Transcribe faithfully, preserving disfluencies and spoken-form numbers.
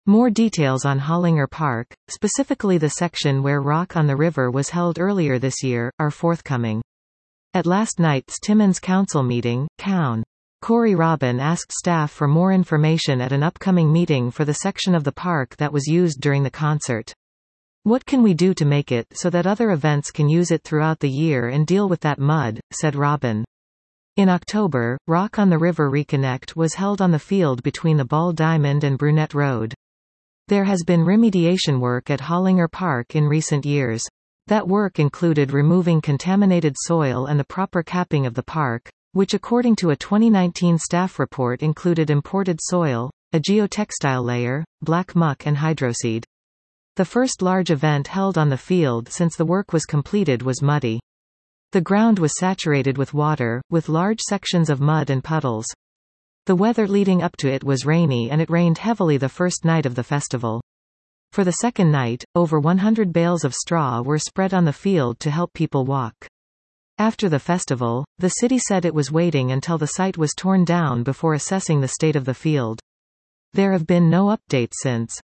More details on Hollinger Park, specifically the section where Rock on the River was held earlier this year, are forthcoming. At last night's Timmins Council meeting, Coun. Corey Robin asked staff for more information at an upcoming meeting for the section of the park that was used during the concert. What can we do to make it so that other events can use it throughout the year and deal with that mud, said Robin. In October, Rock on the River Reconnect was held on the field between the Ball Diamond and Brunette Road. There has been remediation work at Hollinger Park in recent years. That work included removing contaminated soil and the proper capping of the park, which according to a twenty nineteen staff report included imported soil, a geotextile layer, black muck and hydroseed. The first large event held on the field since the work was completed was muddy. The ground was saturated with water, with large sections of mud and puddles. The weather leading up to it was rainy and it rained heavily the first night of the festival. For the second night, over one hundred bales of straw were spread on the field to help people walk. After the festival, the city said it was waiting until the site was torn down before assessing the state of the field. There have been no updates since.